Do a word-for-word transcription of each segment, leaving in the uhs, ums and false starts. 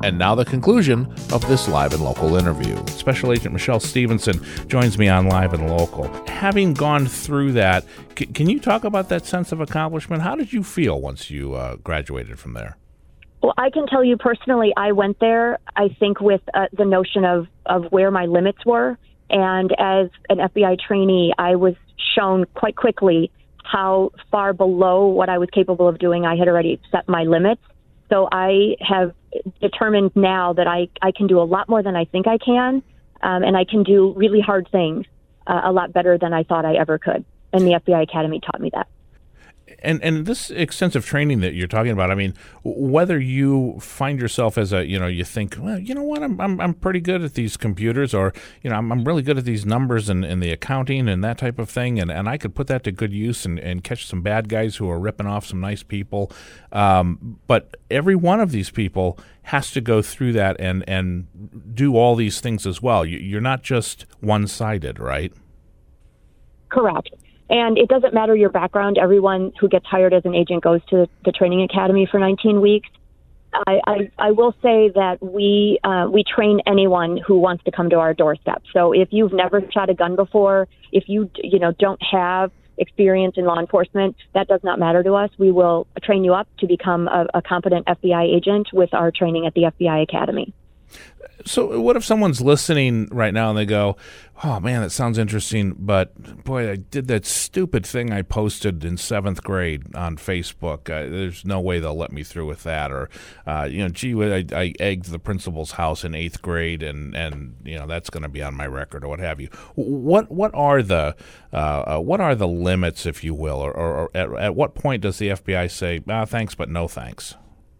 And now the conclusion of this Live and Local interview. Special Agent Michelle Stevenson joins me on Live and Local. Having gone through that, c- can you talk about that sense of accomplishment? How did you feel once you uh, graduated from there? Well, I can tell you personally, I went there, I think, with uh, the notion of, of where my limits were. And as an F B I trainee, I was shown quite quickly how far below what I was capable of doing I had already set my limits. So I have determined now that I, I can do a lot more than I think I can, um, and I can do really hard things uh, a lot better than I thought I ever could. And the F B I Academy taught me that. And and this extensive training that you're talking about, I mean, whether you find yourself as a, you know, you think, well, you know what, I'm I'm, I'm pretty good at these computers, or, you know, I'm, I'm really good at these numbers and, and the accounting and that type of thing, and, and I could put that to good use and, and catch some bad guys who are ripping off some nice people. Um, but every one of these people has to go through that and, and do all these things as well. You, you're not just one-sided, right? Correct. And it doesn't matter your background. Everyone who gets hired as an agent goes to the training academy for nineteen weeks. I, I, I will say that we uh, we train anyone who wants to come to our doorstep. So if you've never shot a gun before, if you you know don't have experience in law enforcement, that does not matter to us. We will train you up to become a, a competent F B I agent with our training at the F B I Academy. So what if someone's listening right now and they go, oh, man, that sounds interesting, but, boy, I did that stupid thing I posted in seventh grade on Facebook. Uh, there's no way they'll let me through with that. Or, uh, you know, gee, I, I egged the principal's house in eighth grade, and, and you know, that's going to be on my record or what have you. What what are the uh, uh, what are the limits, if you will, or, or, or at, at what point does the F B I say, ah, thanks, but no thanks?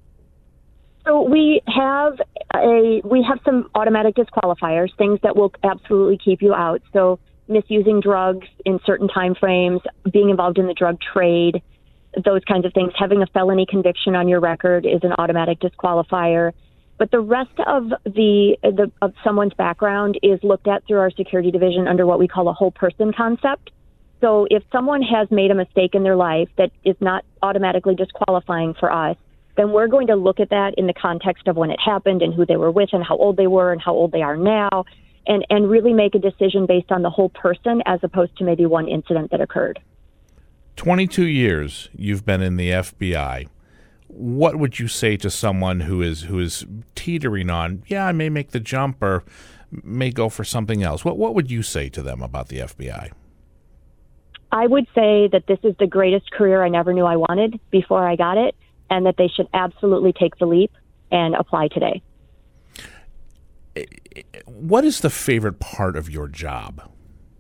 So we have a we have some automatic disqualifiers, things that will absolutely keep you out. So misusing drugs in certain time frames, being involved in the drug trade, those kinds of things. Having a felony conviction on your record is an automatic disqualifier. But the rest of the, the of someone's background is looked at through our security division under what we call a whole person concept. So if someone has made a mistake in their life that is not automatically disqualifying for us, then we're going to look at that in the context of when it happened and who they were with and how old they were and how old they are now, and, and really make a decision based on the whole person as opposed to maybe one incident that occurred. twenty-two years you've been in the F B I. What would you say to someone who is who is teetering on, yeah, I may make the jump or may go for something else? What what would you say to them about the F B I? I would say that this is the greatest career I never knew I wanted before I got it, and that they should absolutely take the leap and apply today. What is the favorite part of your job?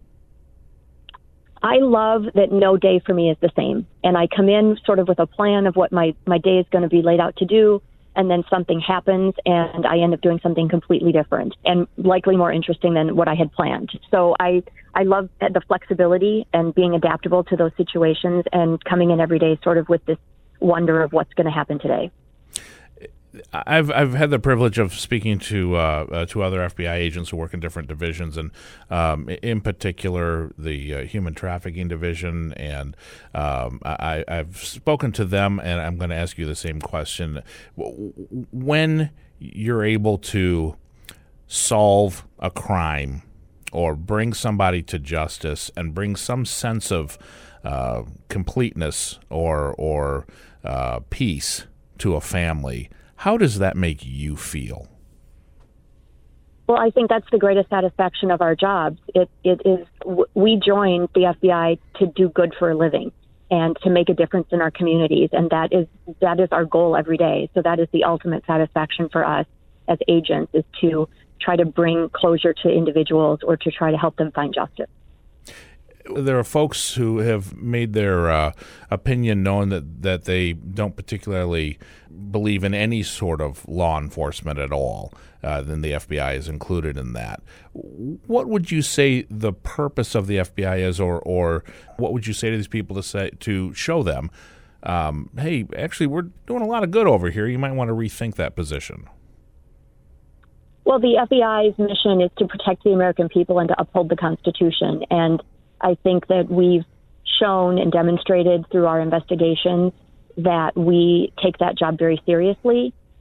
I love that no day for me is the same. And I come in sort of with a plan of what my, my day is going to be laid out to do, and then something happens and I end up doing something completely different and likely more interesting than what I had planned. So I, I love the flexibility and being adaptable to those situations and coming in every day sort of with this wonder of what's going to happen today. I've I've had the privilege of speaking to uh, uh, to other F B I agents who work in different divisions, and um, in particular the uh, human trafficking division. And um, I, I've spoken to them, and I'm going to ask you the same question: when you're able to solve a crime or bring somebody to justice and bring some sense of uh, completeness or or uh, peace to a family, how does that make you feel? Well, I think that's the greatest satisfaction of our jobs. It, it is, we joined the F B I to do good for a living and to make a difference in our communities. And that is, that is our goal every day. So that is the ultimate satisfaction for us as agents, is to try to bring closure to individuals or to try to help them find justice. There are folks who have made their uh, opinion known that, that they don't particularly believe in any sort of law enforcement at all. Uh, then the F B I is included in that. What would you say the purpose of the F B I is, or or what would you say to these people to say to show them, um, hey, actually, we're doing a lot of good over here. You might want to rethink that position. Well, the F B I's mission is to protect the American people and to uphold the Constitution. And I think that we've shown and demonstrated through our investigations that we take that job very seriously,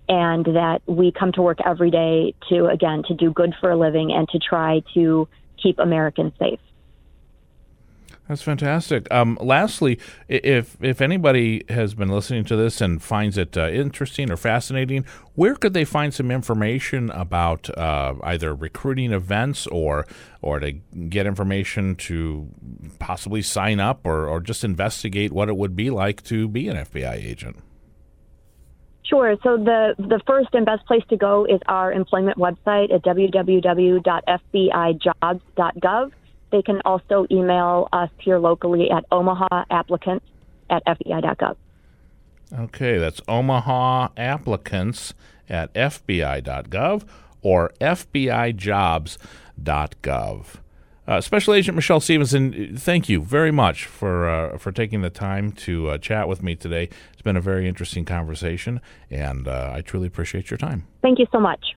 and that we come to work every day to, again, to do good for a living and to try to keep Americans safe. That's fantastic. Um, lastly, if if anybody has been listening to this and finds it uh, interesting or fascinating, where could they find some information about uh, either recruiting events or or to get information to possibly sign up or, or just investigate what it would be like to be an F B I agent? Sure. So the, the first and best place to go is our employment website at w w w dot f b i jobs dot gov. They can also email us here locally at omaha applicants at f b i dot gov. Okay, that's Omaha applicants at f b i dot gov or f b i jobs dot gov. Uh, Special Agent Michelle Stevenson, thank you very much for uh, for taking the time to uh, chat with me today. It's been a very interesting conversation, and uh, I truly appreciate your time. Thank you so much.